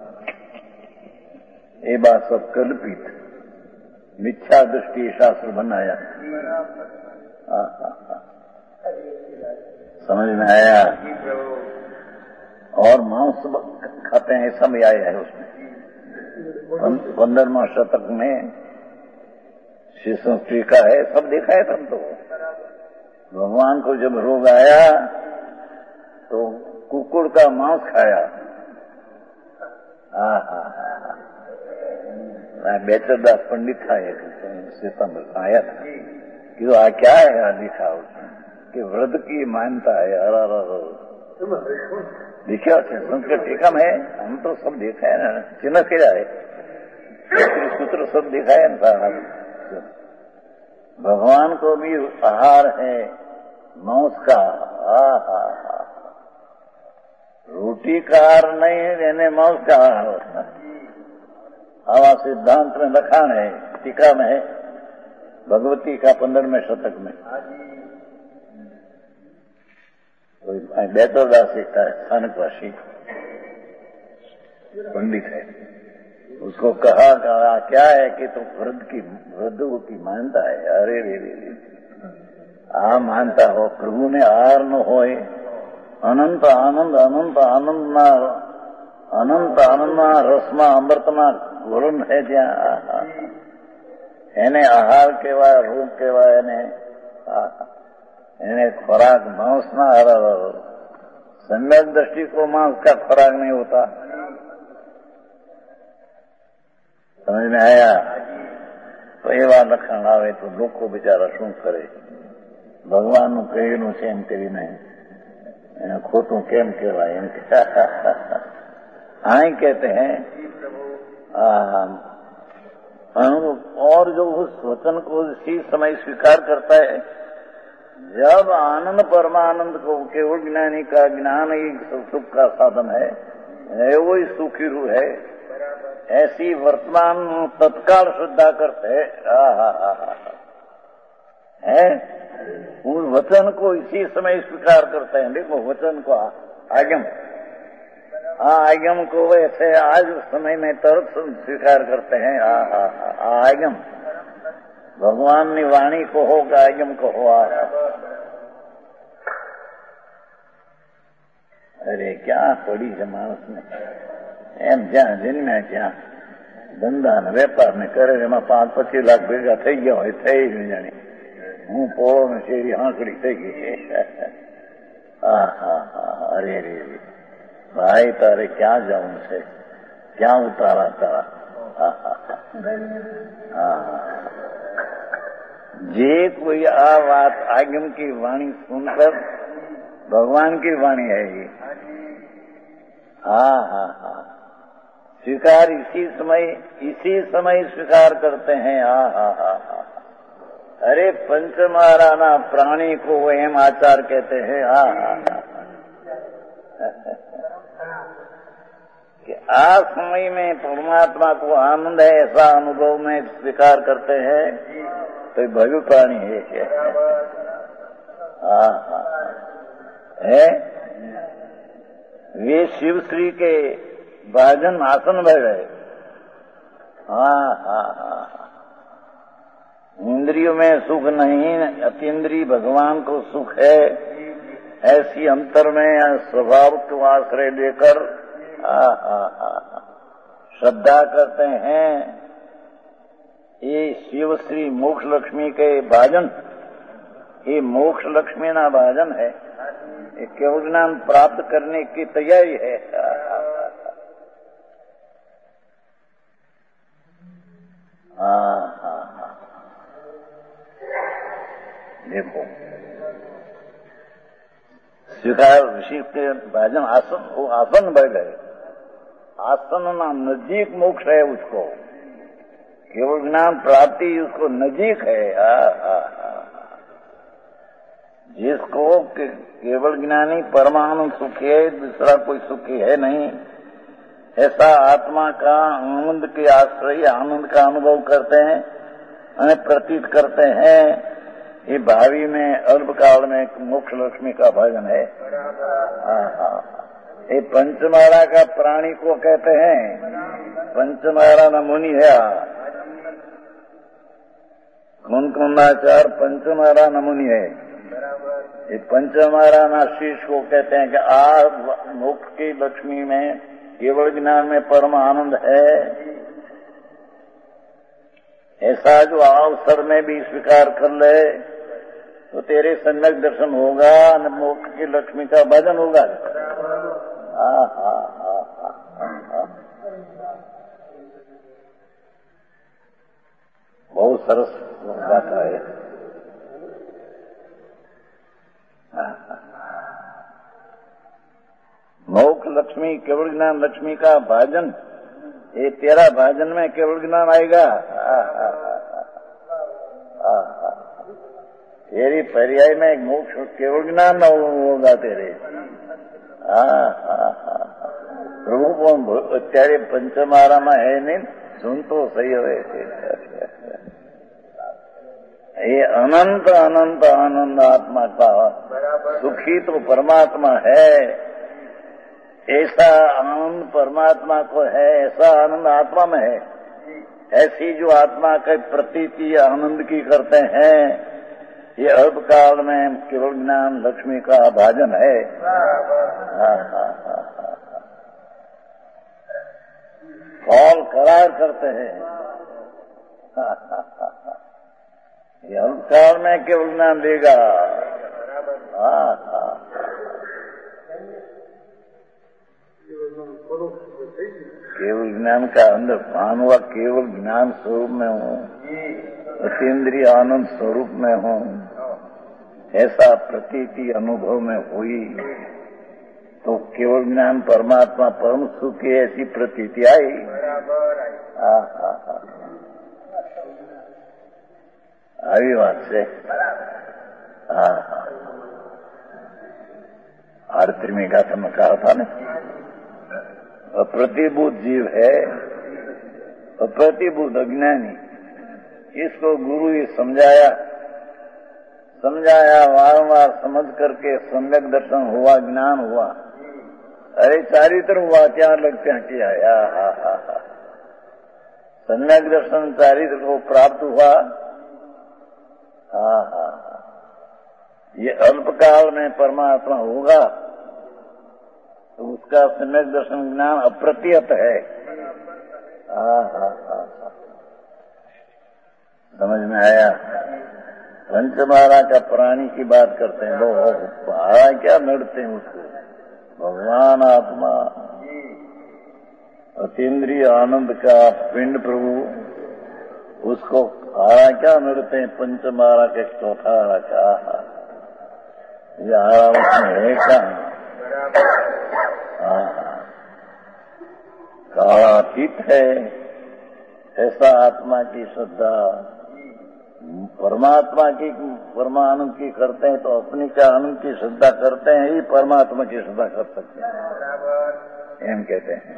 ये बात सब कल्पित मिथ्या दृष्टि शास्त्र बनाया। हाँ हाँ हाँ, समझ में आया। और मांस खाते हैं, सब आया है उसमें। पंद्रहवां शतक में श्री संस्कृत का है, सब देखा है तुम तो। भगवान को जब रोग आया तो कुकुर का मांस खाया। हाँ हाँ हाँ, बेचरदास पंडित था एक सितंबर आया था कि आ क्या है, लिखा उसमें कि व्रत की मान्यता है। अरे लिखा संस्कृत टीका में है, हम तो सब देखा है ना, चिन्ह के जाए सूत्र सब देखा है ना। भगवान को भी आहार है मांस का। हाँ हाँ हाँ, रोटी का आहार नहीं है, यानी मांस का आहार होता है। हवा सिद्धांत में लखान है, टीका में है, भगवती का पंद्रहवें शतक में। कोई बेतरदास का स्थानकवासी पंडित है, उसको कहा कहा क्या है कि तुम तो व्रत की व्रतों की मानता है। अरे रे रे रे, आ मानता हो प्रभु ने आहार न होए, अनंत आनंद अनंत आनंद ना, अनंत आनंद ना रसमा अमृतमा घोरण है ત્યાં એને આહાર કહેવાય, રોગ કહેવાય, એને એને ખોરાક માંસ ના सम्यक दृष्टि को मांस का खुराक नहीं होता। समझ में आया। तो एवा लक्षण आवे तो लोको बिचारा શું કરે। ભગવાનનું કહેલું છે એમ કરીને એને ખોટું કેમ કહેવાય એમ આય कहते हैं। और जो उस वचन को इसी समय स्वीकार करता है, जब आनंद परमानंद को केवल ज्ञानी का ज्ञान ही सुख का साधन है, वो ही सुखी रूह है, ऐसी वर्तमान तत्काल श्रद्धा करते है, उस वचन को इसी समय स्वीकार करते हैं। देखो वचन को आगम, हाँ आगम को वैसे आज समय में तुरंत स्वीकार करते हैं। आगम भगवान की वाणी को हो, आगम को हो। अरे क्या पड़ी है मानस में एम ज्યાં જન્મ્યા ત્યાં ધંધા ને વેપાર ને કરે એમાં પાંચ પચીસ લાખ ભેગા થઈ ગયા હોય, થઈ જ જાણે હું પોળો ને શેરી હાંકડી થઈ ગઈ છે। હા હા હા, અરે રે ભાઈ તારે ક્યાં જવું છે, ક્યાં ઉતારા તારા। હા હા હા, જે कोई आ बात आगम की वाणी सुनकर, भगवान की वाणी है ये। हाँ हाँ हाँ, स्वीकार इसी समय इसी समय स्वीकार करते हैं। हाँ हाँ हाँ हाँ, अरे पंचमाराना प्राणी को एम आचार कहते हैं। हाँ हाँ हाँ, कि आ समय में परमात्मा को आनंद है ऐसा अनुभव में स्वीकार करते हैं, तो भव्य प्राणी है। हाँ हाँ है, वे शिव श्री के भाजन आसन भय गए। हाँ हाँ हाँ, इंद्रियों में सुख नहीं, अतीन्द्रिय भगवान को सुख है, ऐसी अंतर में स्वभाव को आश्रय लेकर हाँ हाँ हाँ श्रद्धा करते हैं। ये शिव श्री मोक्ष लक्ष्मी के भाजन, ये मोक्ष लक्ष्मी ना भाजन है, ये केवल ज्ञान प्राप्त करने की तैयारी है। हाँ हाँ हाँ, देखो स्वीकार ऋषि के भाजन आसन, वो आसन बढ़ गए, आसन ना नजीक मोक्ष है उसको, केवल ज्ञान प्राप्ति उसको नजीक है। हाँ हाँ हाँ, इसको के, केवल ज्ञानी परमानंद सुखी है, दूसरा कोई सुखी है नहीं। ऐसा आत्मा का आनंद के आश्रय आनंद का अनुभव करते हैं, हमें प्रतीत करते हैं। ये भावी में अल्पकाल में मोक्ष लक्ष्मी का भजन है। ये पंचमारा का प्राणी को कहते हैं, पंचमारा न मुनि है। कुंकुंडाचार पंचमारा न मुनि है। ये पंचमारा न शीश को कहते हैं कि आ मोक्ष की लक्ष्मी में केवल ज्ञान में परम आनंद है। ऐसा जो अवसर में भी स्वीकार कर ले तो तेरे सम्यक दर्शन होगा, न मोक्ष की लक्ष्मी का भजन होगा। हा हा हा हा बहुत सरस बात है। मोक्ष लक्ष्मी केवल ज्ञान लक्ष्मी का भाजन, ये तेरा भाजन में केवल ज्ञान आएगा। तेरी पर्याय में मोक्ष केवल ज्ञान न होगा तेरे। प्रभु અત્યારે पंचमाराમાં है नहीं, सुन तो सही है। ये अनंत अनंत आनंद आत्मा का सुखी तो परमात्मा है। ऐसा आनंद परमात्मा को है, ऐसा आनंद आत्मा में है। ऐसी जो आत्मा की प्रतीति आनंद की करते हैं, ये अल्पकाल में केवल ज्ञान लक्ष्मी का भाजन है। हाँ हाँ हाँ कौल करार करते हैं। हाँ हाँ हाँ ये अल्पकाल में केवल ज्ञान देगा। हाँ हाँ केवल ज्ञान का अंदर भान हुआ, केवल ज्ञान स्वरूप में हूँ, अतीन्द्रिय आनंद स्वरूप में हूँ, ऐसा प्रतीति अनुभव में हुई तो केवल ज्ञान परमात्मा परम सुख की ऐसी प्रतीति आई। आई बात से आरती में गाथा में कहा था ना, अप्रतिभूत जीव है, अप्रतिभूत अज्ञानी। इसको गुरु ही समझाया समझाया वारंवार समझ करके सम्यक दर्शन हुआ, ज्ञान हुआ। अरे चारित्र हुआ, क्या लगते हैं किया। हा हा हा सम्यक दर्शन चारित्र को प्राप्त हुआ। हा हा ये अल्पकाल में परमात्मा होगा तो उसका सम्यक दर्शन ज्ञान अप्रतिहत है। हा हा हा समझ में आया। पंचमारा का प्राणी की बात करते हैं, वो भाड़ा क्या नड़ते हैं उसको। भगवान आत्मा अतीन्द्रिय आनंद का पिंड प्रभु, उसको भाड़ा क्या नड़ते हैं। पंचमारा के चौथा का यारा उसमें है कहाँ। कालातीत है। ऐसा आत्मा की श्रद्धा परमात्मा की परमानंद की करते हैं तो अपनी का आनंद की श्रद्धा करते हैं, ही परमात्मा की श्रद्धा कर सकते हैं, एम कहते हैं।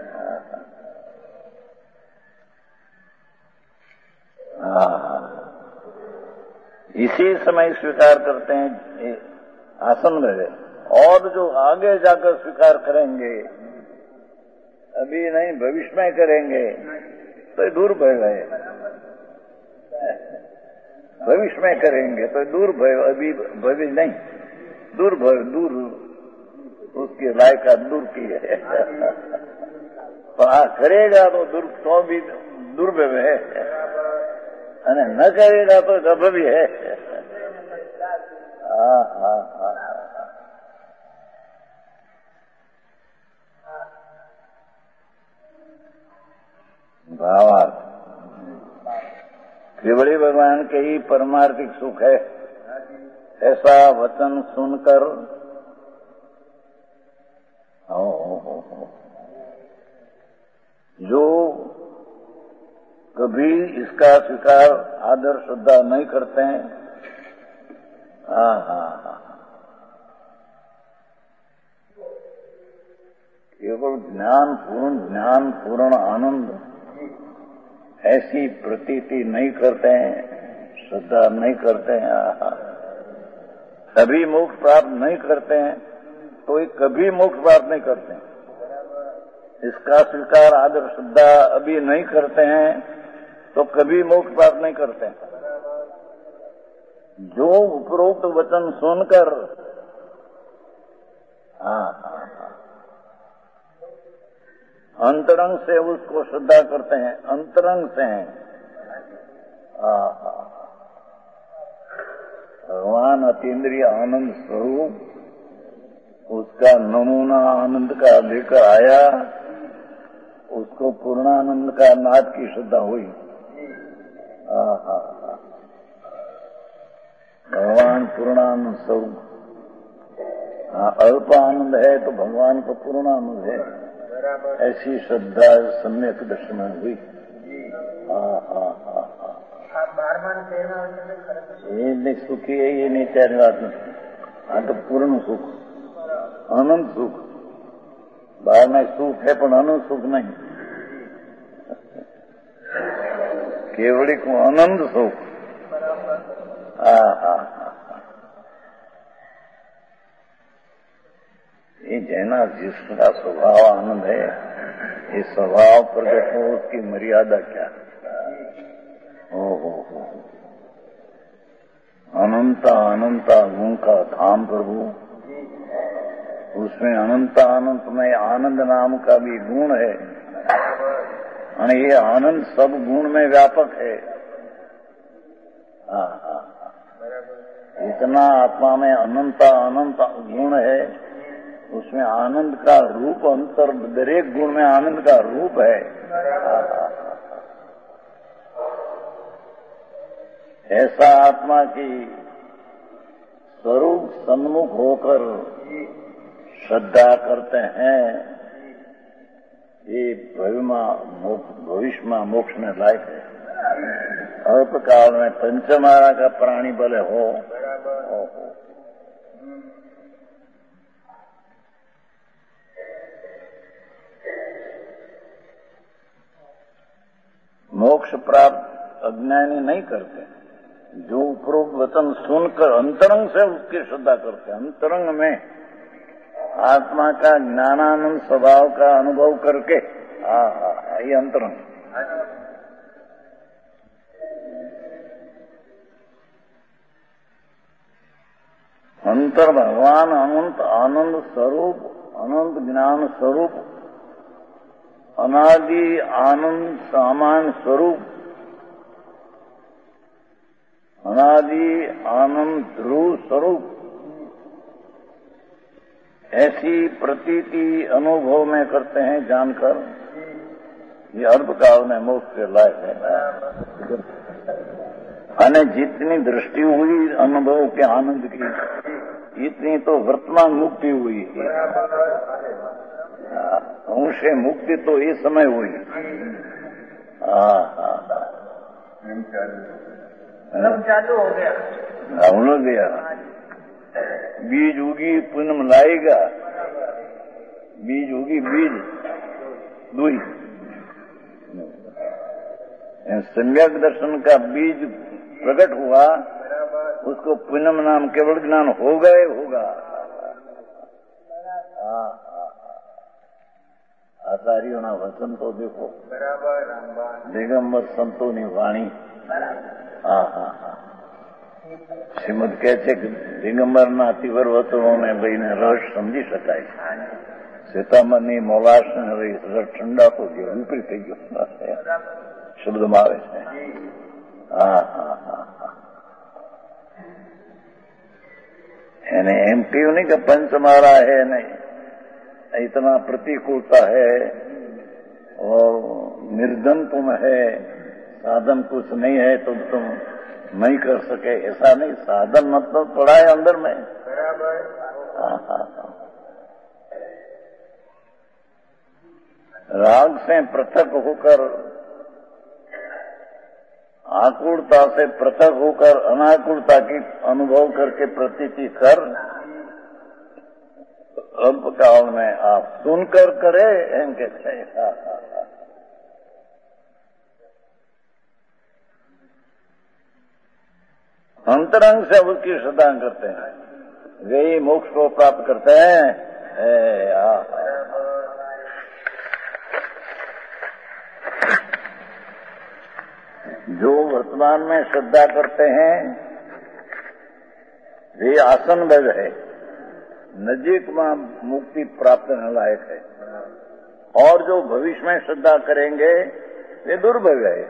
इसी समय स्वीकार करते हैं आसन में, और जो आगे जाकर स्वीकार करेंगे, अभी नहीं भविष्य में करेंगे तो दूर भय गए। भविष्य में करेंगे तो दूर भय, अभी भविष्य नहीं, दूर भय, दूर उसकी लायका दूर की है। पर करेगा तो दूर तो भी दुर्भव है, અને न करेगा तो गभ भी है। हाँ हाँ हाँ भावार्थ त्रिवड़ी भगवान के ही परमार्थिक सुख है। ऐसा वचन सुनकर ओ, ओ, ओ, जो कभी इसका स्वीकार आदर श्रद्धा नहीं करते हैं, हाँ हाँ हाँ केवल ज्ञान पूर्ण ज्ञान पूर्ण आनंद ऐसी प्रतीति नहीं करते हैं, श्रद्धा नहीं करते हैं, कभी मोक्ष प्राप्त नहीं करते हैं, तो ये कभी मोक्ष प्राप्त नहीं करते हैं। इसका स्वीकार आदर श्रद्धा अभी नहीं करते हैं तो कभी मोक्ष प्राप्त नहीं करते हैं। जो उपरोक्त वचन सुनकर हाँ हाँ हाँ अंतरंग से उसको श्रद्धा करते हैं, अंतरंग से हैं। हाँ हाँ भगवान अतीन्द्रिय आनंद स्वरूप, उसका नमूना आनंद का लेकर आया, उसको पूर्णानंद का नाद की श्रद्धा हुई। हाँ हाँ भगवान पूर्णानंद स्वरूप, अल्प आनंद है तो भगवान को पूर्णानंद है, ऐसी श्रद्धा सम्यक दर्शन में हुई। हाँ हाँ हाँ ये नहीं सुखी है, ये नहीं चार बात नहीं। हाँ तो पूर्ण सुख, अनंत सुख, बाहर में सुख है पर अनंत सुख नहीं, केवली को अनंत सुख। हाँ हाँ ये जैना जिसका स्वभाव आनंद है, ये स्वभाव प्रकट हो उसकी मर्यादा क्या है। ओ हो हो अनंत अनंत गुण का धाम प्रभु, उसमें अनंत अनंत में आनंद नाम का भी गुण है, और ये आनंद सब गुण में व्यापक है। हाँ हाँ इतना आत्मा में अनंत अनंत गुण है, उसमें आनंद का रूप अंतर, दरेक गुण में आनंद का रूप है। ऐसा आत्मा की स्वरूप सन्मुख होकर श्रद्धा करते हैं, ये भविष्य में मोक्ष में लायक है। अल्प काल में पंचमारा का प्राणी भले हो, हो, हो। मोक्ष प्राप्त अज्ञानी नहीं करते, जो उपरोक्त वचन सुनकर अंतरंग से उसकी श्रद्धा करते हैं, अंतरंग में आत्मा का ज्ञानानंद स्वभाव का अनुभव करके। हाँ हाँ ये अंतरंग। अंतर भगवान अनंत आनंद स्वरूप, अनंत ज्ञान स्वरूप, अनादि आनंद सामान स्वरूप, अनादि आनंद ध्रुव स्वरूप, ऐसी प्रतीति अनुभव में करते हैं जानकर, ये अल्पकाल में मोक्ष के लायक है। अने जितनी दृष्टि हुई अनुभव के आनंद की, इतनी तो वर्तमान मुक्ति हुई है। उनसे मुक्ति तो इस समय हुई। हाँ हाँ चालू हो गया, हो गया। बीज उगी पूनम लाएगा, बीज उगी बीज दुई। सम्यक दर्शन का बीज प्रकट हुआ, उसको पूनम नाम केवल ज्ञान हो गए होगा। आचार्यों ना वचन तो देखो, दिगंबर संतों ની વાણી। હા હા હા શ્રીમદ કહે છે કે દિગંબરના તીવ્ર વચનોને લઈને રસ સમજી શકાય છે। સીતામણની મોલાશને હવે રસ ઠંડા તો ગયો, વિપરીત થઈ ગયો શબ્દમાં આવે છે। હા હા હા હા એને એમ કહ્યું નહીં કે પંચમારા है नहीं, इतना प्रतिकूलता है और निर्धन तुम है, साधन कुछ नहीं है तो तुम नहीं कर सके, ऐसा नहीं। साधन मतलब पड़ा है अंदर में। हाँ हाँ हाँ राग से पृथक होकर, आकुलता से पृथक होकर अनाकुलता की अनुभव करके प्रतीति कर अल्प काल में आप सुनकर करे इनके थे। अंतरंग से उसकी श्रद्धा करते हैं, वे ही मोक्ष को प्राप्त करते हैं। ए, आ, आ, जो वर्तमान में श्रद्धा करते हैं वे आसन भग है, नजीक में मुक्ति प्राप्त करने लायक है, और जो भविष्य में श्रद्धा करेंगे वे दुर्भग है।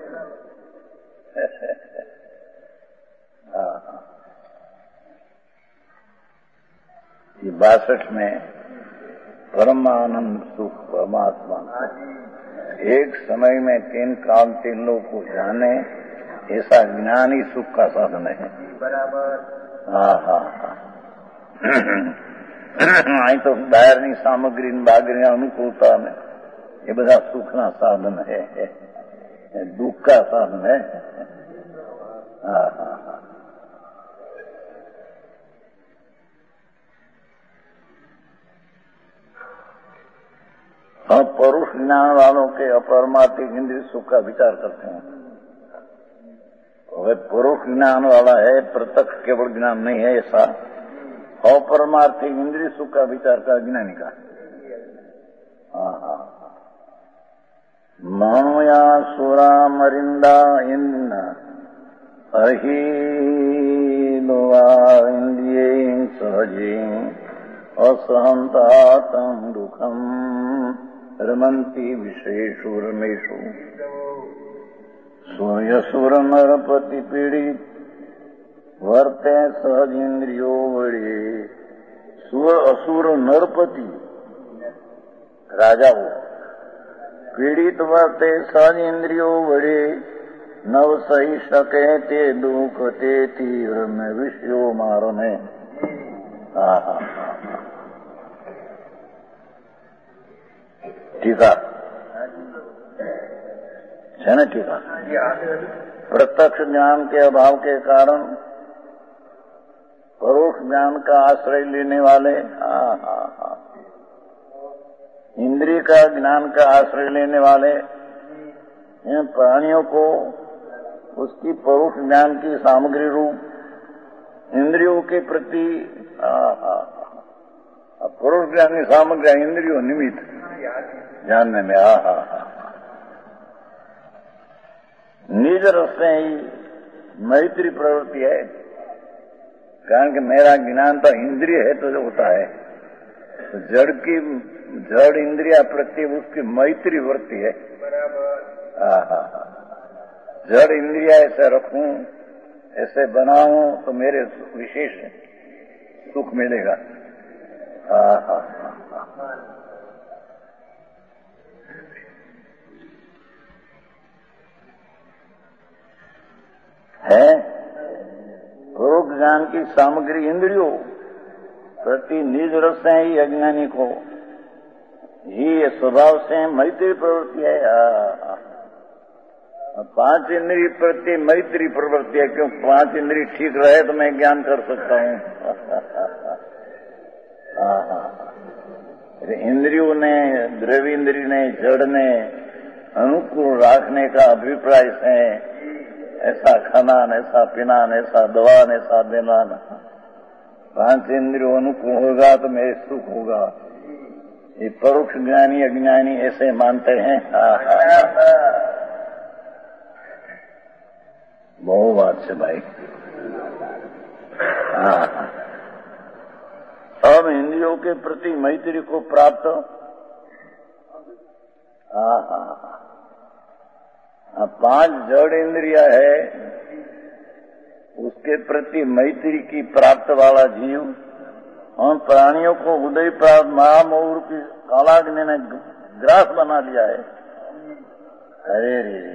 ये बासठ में परमानंद सुख परमात्मा एक समय में तीन काल तीन लोग को जाने, ऐसा ज्ञानी सुख का साधन है। बराबर। हाँ हाँ हाँ અહીં તો બહારની સામગ્રી બાગરી અનુકૂળતા ને એ બધા સુખના સાધન है, दुख का साधन है। हाँ हाँ हाँ हम परुष ज्ञान वालों के अपरमार्थिक इंद्रिय सुख का विचार करते हैं। वह परुष ज्ञान वाला है, प्रत्यक्ष केवल ज्ञान नहीं है ऐसा, अपरमार्थिक इंद्रिय सुख का विचार का ज्ञानी का। हाँ हाँ मनोया सुरा मरिंदा इन अही इंद्रिये सहजे असहंता तम दुखम रमंती विषयेषु रमेषु सूर्यसुर नरपति पीड़ित वर्ते सहज इंद्रियो वड़े। सुर असुर नरपति राजा हो पीड़ित वर्ते सहज इंद्रियो वड़े, नव सही सके ते दुख ते तीव्र में विषयो मारने। हाँ हाँ टीका है ना, टीका प्रत्यक्ष ज्ञान के अभाव के कारण परोक्ष ज्ञान का आश्रय लेने वाले, हाँ हाँ हाँ इंद्रिय का ज्ञान का आश्रय लेने वाले इन प्राणियों को उसकी परोक्ष ज्ञान की सामग्री रूप इंद्रियों के प्रति परोक्ष ज्ञान की सामग्री इंद्रियों निमित्त जानने में आ हा हा निज रस से ही मैत्री प्रवृत्ति है। कारण कि मेरा ज्ञान तो इंद्रिय है तो जो होता है, तो जड़ की जड़ इंद्रिया प्रति उसकी मैत्री वृत्ति है। जड़ इंद्रिया ऐसे रखूं, ऐसे बनाऊं तो मेरे विशेष सुख मिलेगा। हाँ हाँ है परोक्ष ज्ञान की सामग्री इंद्रियों प्रति निज रस से ही अज्ञानी को ही स्वभाव से मैत्री प्रवृत्ति है। पांच इंद्रिय प्रति मैत्री प्रवृत्ति है, क्यों पांच इंद्रिय ठीक रहे तो मैं ज्ञान कर सकता हूँ। इंद्रियों ने द्रव्य इंद्रिय ने जड़ ने अनुकूल रखने का अभिप्राय से ऐसा खाना ऐसा पीना ऐसा दवा ऐसा देना, पांच इंद्रियों अनुकूल होगा तो मेरे सुख होगा। ये परोक्ष ज्ञानी अज्ञानी ऐसे मानते हैं। बहु बात से भाई। हाँ अब इंद्रियों के प्रति मैत्री को प्राप्त, हाँ हाँ पांच जड़ इंद्रिया है उसके प्रति मैत्री की प्राप्त वाला जीव उन प्राणियों को उदय प्राप्त महामोर की कालाग्नि ने ग्रास बना लिया है। अरे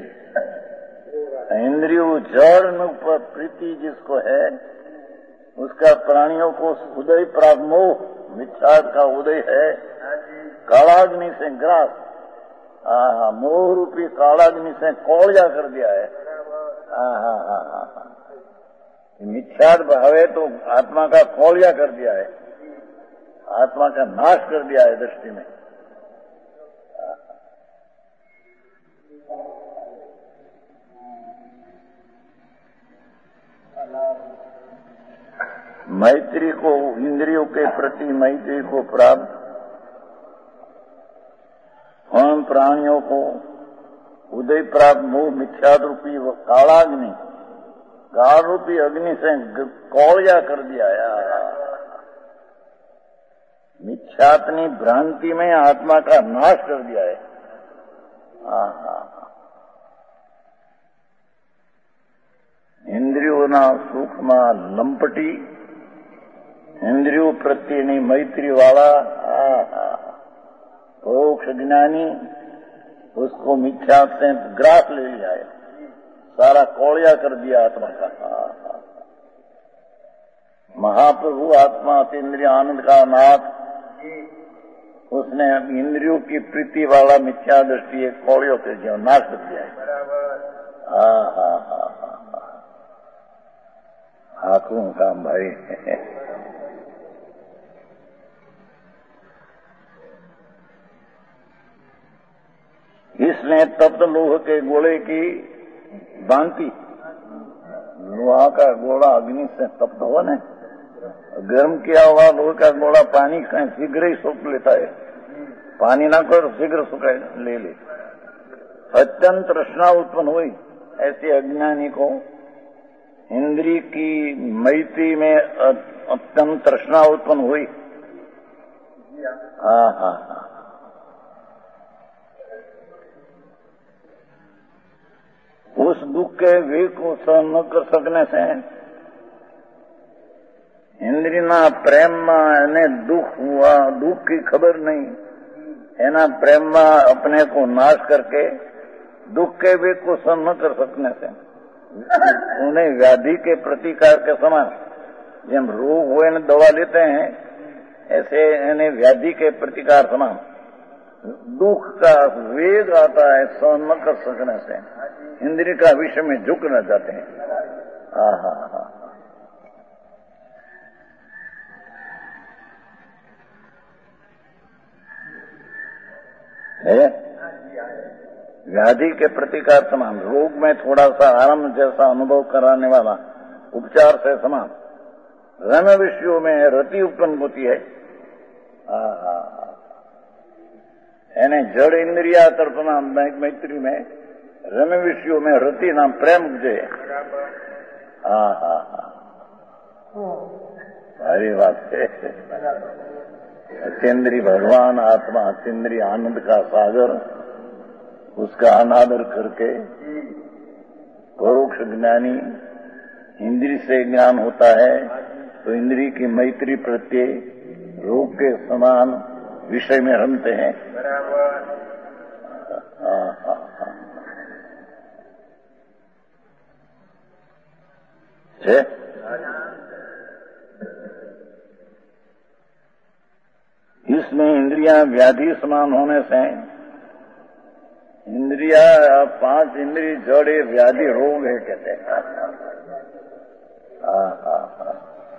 रे इंद्रियों जड़ पर प्रीति जिसको है उसका प्राणियों को उदय प्राप्त मोह मिथ्यात्व का उदय है, कालाग्नि से ग्रास, हाँ मोह रूपी कालाग्नि से कौड़िया कर दिया है। हाँ हाँ हाँ हाँ मिथ्यात्व भावे तो आत्मा का कौड़िया कर दिया है। आत्मा का नाश कर दिया है दृष्टि में। मैत्री को, इंद्रियों के प्रति मैत्री को प्राप्त हम प्राणियों को उदय प्राप्त मोह मिथ्याद रूपी व कालाग्नि, काल रूपी अग्नि से कौड़िया कर दिया यार। मिथ्यात्नी भ्रांति में आत्मा का नाश कर दिया है। इंद्रियों ना सूक्ष्म लंपटी, इंद्रियों प्रत्येनी मैत्री वाला मोक्ष ज्ञानी, उसको मिथ्या से ग्रास ले लिया है, सारा कौड़िया कर दिया आत्मा का। महाप्रभु आत्मा अतीन्द्रिय आनंद का नाथ, उसने इंद्रियों की प्रीति वाला मिथ्या दृष्टि एक कौड़ियों के जीवन नाश कर दिया है। हाँ हाँ हाँ हाँ आंखों का भाई इसने तप्त लोह के गोले की भांति, लोहा का गोला अग्नि से तप्त हुआ न, गर्म किया हुआ लोहे का गोला पानी कहीं शीघ्र ही सूख लेता है, पानी ना कर शीघ्र सुखा ले ले। अत्यंत तृष्णा उत्पन्न हुई, ऐसे अज्ञानी को इंद्री की मैत्री में अत्यंत तृष्णा उत्पन्न हुई। हाँ हाँ हाँ उस दुख के वेग को सहन न कर सकने से इंद्रिया प्रेम में दुख हुआ, दुख की खबर नहीं है ना, प्रेम में अपने को नाश करके दुख के वेग को सहन न कर सकने से उन्हें व्याधि के प्रतिकार के समान, जब रोग हुए न दवा लेते हैं, ऐसे इन्हें व्याधि के प्रतिकार समान दुख का वेग आता है, सहन न कर सकने से इंद्रिय का विषय में झुकना चाहते हैं। हा हा हा है व्याधि के प्रतिकार समान, रोग में थोड़ा सा आराम जैसा अनुभव कराने वाला उपचार से समान रम विषयों में रति उत्पन्न होती है। यानी जड़ इंद्रिया तर्पणा मैत्री में रम विषयों में रति नाम प्रेम उपजे। हाँ हाँ हाँ सारी बात है। अतीन्द्रिय भगवान आत्मा, अतीन्द्रिय आनंद का सागर, उसका अनादर करके परोक्ष ज्ञानी इंद्रिय से ज्ञान होता है, तो इंद्रिय की मैत्री प्रत्यय रोग के समान विषय में रमते हैं। हाँ हाँ हाँ है इसमें इंद्रियां व्याधि समान होने से, इंद्रिया पांच इंद्रिय जड़े व्याधि रोग है कहते हैं। हाँ हाँ हाँ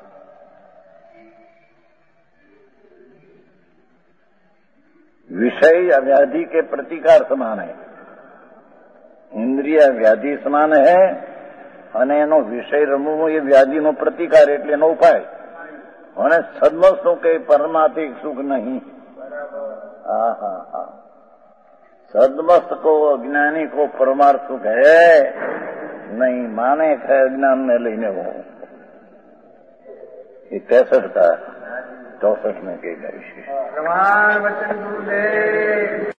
विषय व्याधि के प्रतिकार समान है, इंद्रिया व्याधि समान है અને એનો વિષય રમવો એ વ્યાધિનો પ્રતિકાર, એટલે એનો ઉપાય, અને સદમસ્તનું કઈ પરમાર્થિક સુખ નહીં। હા હા હા सदमस्त को अज्ञानी को परमार्थ सुख है नहीं, माने है अज्ञान में लेने वो। ये पैंसठ का चौसठ में कहेगा विषय।